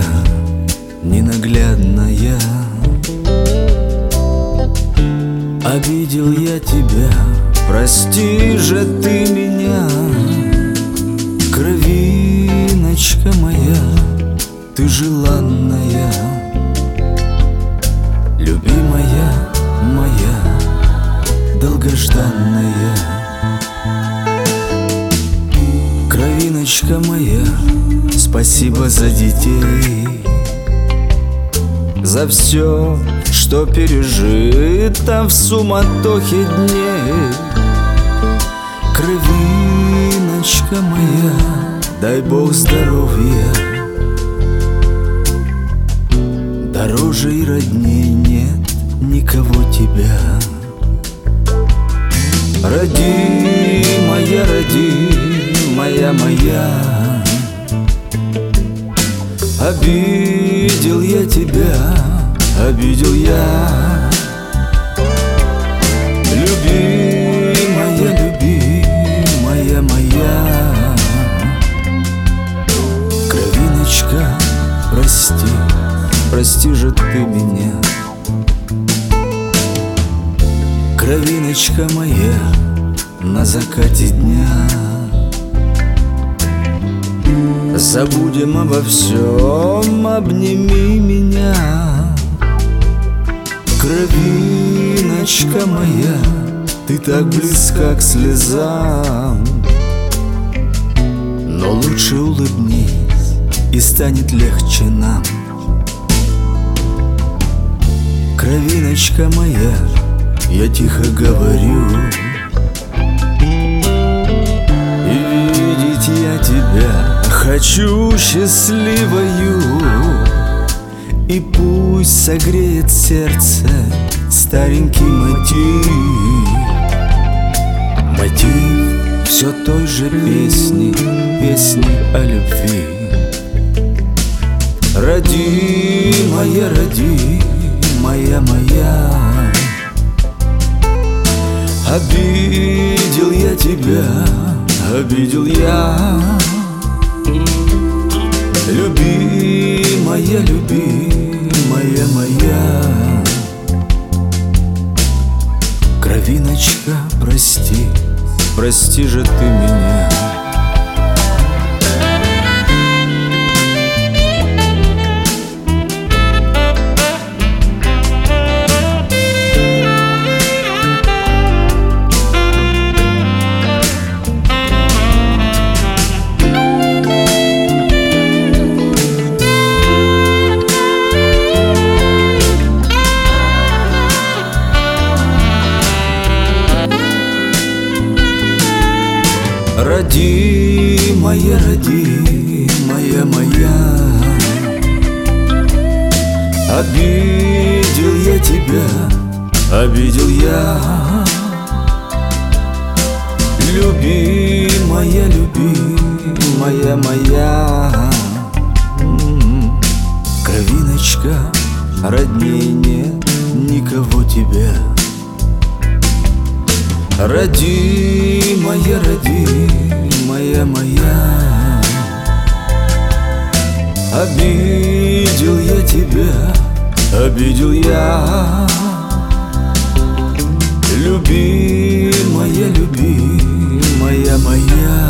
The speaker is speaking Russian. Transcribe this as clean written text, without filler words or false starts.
ненаглядная. Обидел я тебя, прости же ты меня. Кровиночка моя, ты желанная, любимая моя, долгожданная. Кровиночка моя, спасибо за детей, за все, что пережито в суматохе дней. Кровиночка моя, дай Бог здоровья. Дороже и родней нет никого тебя. Роди, моя, моя, обидел я тебя, обидел я. Любимая, любимая моя, кровиночка, прости, прости же ты меня. Кровиночка моя, на закате дня забудем обо всем, обними меня. Кровиночка моя, ты так близка к слезам, но лучше улыбнись, и станет легче нам. Кровиночка моя, я тихо говорю, и видеть я тебя хочу счастливою. И пусть согреет сердце старенький мотив, мотив все той же песни, песни о любви. Роди, моя, моя, обидел я тебя, обидел я. Любимая, любимая моя, кровиночка, прости, прости же ты меня. Роди, моя, моя, обидел я тебя, обидел я. Любимая, любимая моя, кровиночка, родней нет никого тебя. Роди, моя, моя, обидел я тебя, обидел я. Любимая, любимая моя,